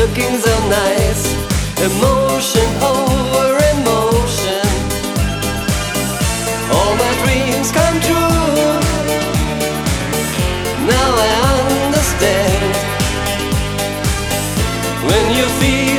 looking so nice. Emotion over emotion. All my dreams come true. Now I understand. When you feel